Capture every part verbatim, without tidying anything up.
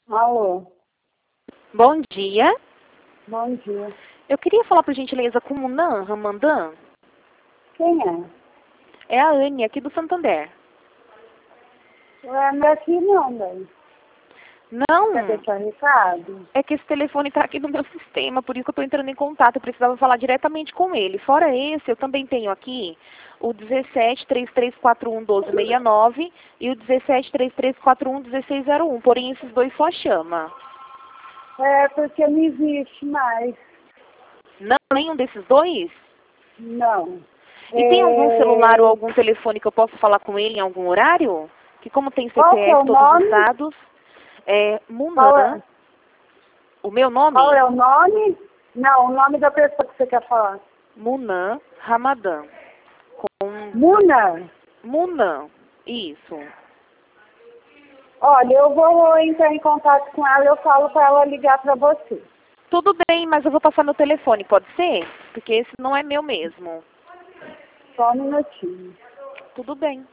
Alô, Bom dia. bom dia. Eu queria falar, por gentileza, com o Munan Ramandan. Quem é? É a Anne, aqui do Santander. Ué, não é aqui não, daí. Não, Quer deixar recado? é que esse telefone está aqui no meu sistema, por isso que eu estou entrando em contato. Eu precisava falar diretamente com ele. Fora esse, eu também tenho aqui o dezessete, três três quatro um, doze sessenta e nove e o dezessete, três três quatro um, dezesseis zero um. Porém, esses dois só chama. É, porque não existe mais. Não, nenhum desses dois? Não. E tem algum celular ou É... algum telefone que eu possa falar com ele em algum horário? Que como tem Qual que é C P F, o todos nome? os dados, é Qual Munan. é? O meu nome? Qual é o nome? Não, o nome da pessoa que você quer falar. Munan Ramadan. Com Muna? Munan, isso. Olha, eu vou entrar em contato com ela e eu falo para ela ligar para você. Tudo bem, mas eu vou passar meu telefone, pode ser? Porque esse não é meu mesmo. Só um minutinho. Tudo bem.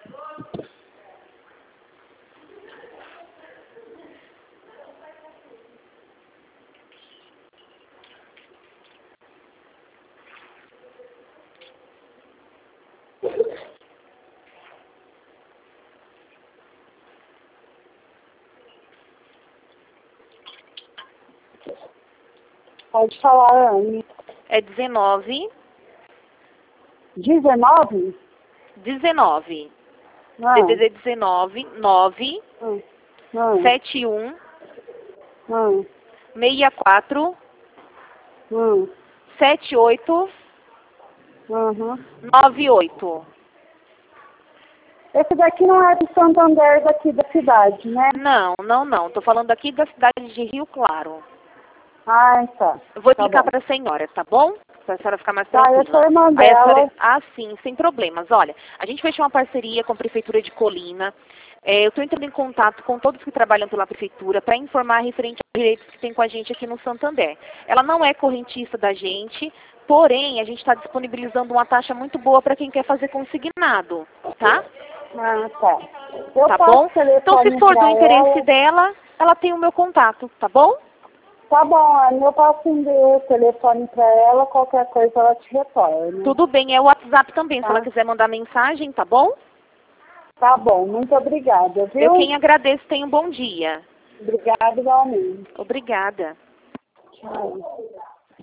Pode falar, Anne. É dezenove, dezenove? dezenove. Não. D D D dezenove, nove, Não. Não. sete um, Não. seis quatro, Não. sete oito, Uhum. nove oito. Esse daqui não é do Santander daqui da cidade, né? Não, não, não. Estou falando aqui da cidade de Rio Claro. Ah, tá. Eu vou Tá explicar bom. para a senhora, tá bom? Para a senhora ficar mais Tá, eu tranquila. sou irmã Aí a senhora... dela. Ah, sim, sem problemas. Olha, a gente fechou uma parceria com a Prefeitura de Colina. É, eu estou entrando em contato com todos que trabalham pela Prefeitura para informar referente aos direitos que tem com a gente aqui no Santander. Ela não é correntista da gente, porém, a gente está disponibilizando uma taxa muito boa para quem quer fazer consignado, tá? Ah, tá. Eu Tá passo bom? o telefone Então, se for do pra interesse ela. dela, ela tem o meu contato, tá bom? Tá bom, Ana, eu passo o telefone pra ela, qualquer coisa ela te retorna. Tudo bem, é o WhatsApp também, se Tá? ela quiser mandar mensagem, tá bom? Tá bom, muito obrigada, viu? Eu quem agradeço, tenha um bom dia. Obrigada igualmente. Obrigada. Tchau.